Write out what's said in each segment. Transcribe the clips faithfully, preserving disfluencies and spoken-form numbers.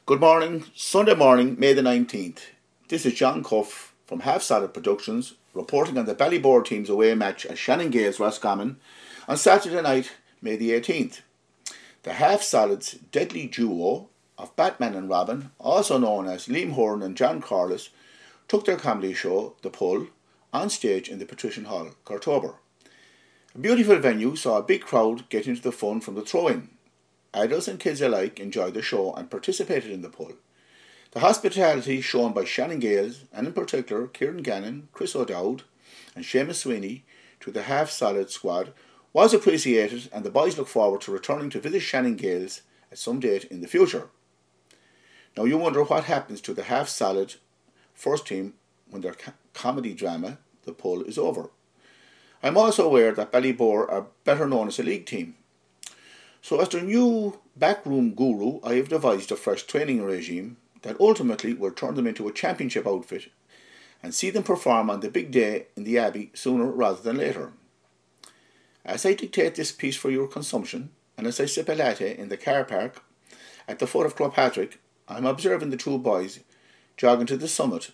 Good morning, Sunday morning, May the nineteenth. This is John Cuff from Half Solid Productions reporting on the Ballybor team's away match at Shannon Gales Roscommon on Saturday night, May the eighteenth. The Half Solids deadly duo of Batman and Robin, also known as Liam Horan and John Corliss, took their comedy show, The Pull, on stage in the Patrician Hall, Cortober. A beautiful venue saw a big crowd get into the fun from the throw-in. Adults and kids alike enjoyed the show and participated in the pull. The hospitality shown by Shannon Gales, and in particular Kieran Gannon, Chris O'Dowd and Seamus Sweeney to the Half Solid squad, was appreciated, and the boys look forward to returning to visit Shannon Gales at some date in the future. Now you wonder what happens to the Half Solid first team when their co- comedy drama, The Pull, is over. I'm also aware that Ballybor are better known as a league team. So as their new backroom guru, I have devised a fresh training regime that ultimately will turn them into a championship outfit and see them perform on the big day in the Abbey sooner rather than later. As I dictate this piece for your consumption, and as I sip a latte in the car park at the foot of Clonpatrick, I'm observing the two boys jogging to the summit.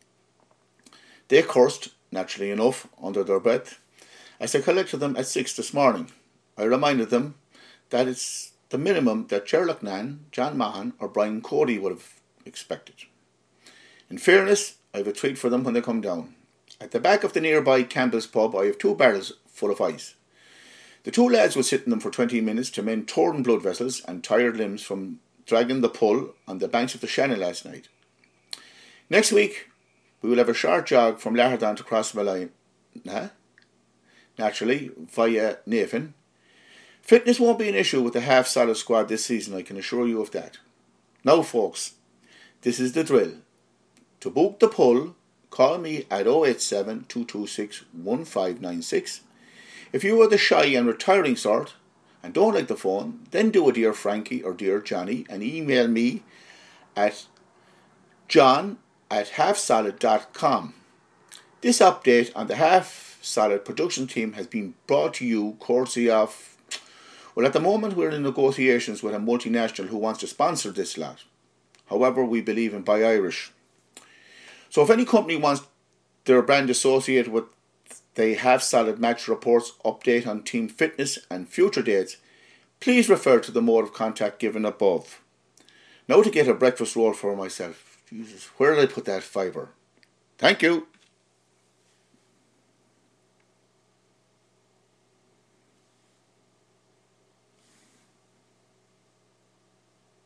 They cursed, naturally enough, under their breath as I collected them at six this morning. I reminded them that it's the minimum that Sherlock Nan, John Mahan or Brian Cody would have expected. In fairness, I have a treat for them when they come down. At the back of the nearby Campbell's pub, I have two barrels full of ice. The two lads will sit in them for twenty minutes to mend torn blood vessels and tired limbs from dragging the pull on the banks of the Shannon last night. Next week, we will have a short jog from Laherdown to Crossmalline, huh? naturally, via Navan. Fitness won't be an issue with the Half Solid squad this season, I can assure you of that. Now folks, this is the drill. To book the pull, call me at oh eight seven, two two six, one five nine six. If you are the shy and retiring sort and don't like the phone, then do a Dear Frankie or Dear Johnny and email me at john at halfsolid dot com. This update on the Half Solid production team has been brought to you courtesy of, well, at the moment we're in negotiations with a multinational who wants to sponsor this lot. However, we believe in Buy Irish. So if any company wants their brand associated with the Half Solid match reports, update on team fitness and future dates, please refer to the mode of contact given above. Now to get a breakfast roll for myself. Jesus, where did I put that fibre? Thank you.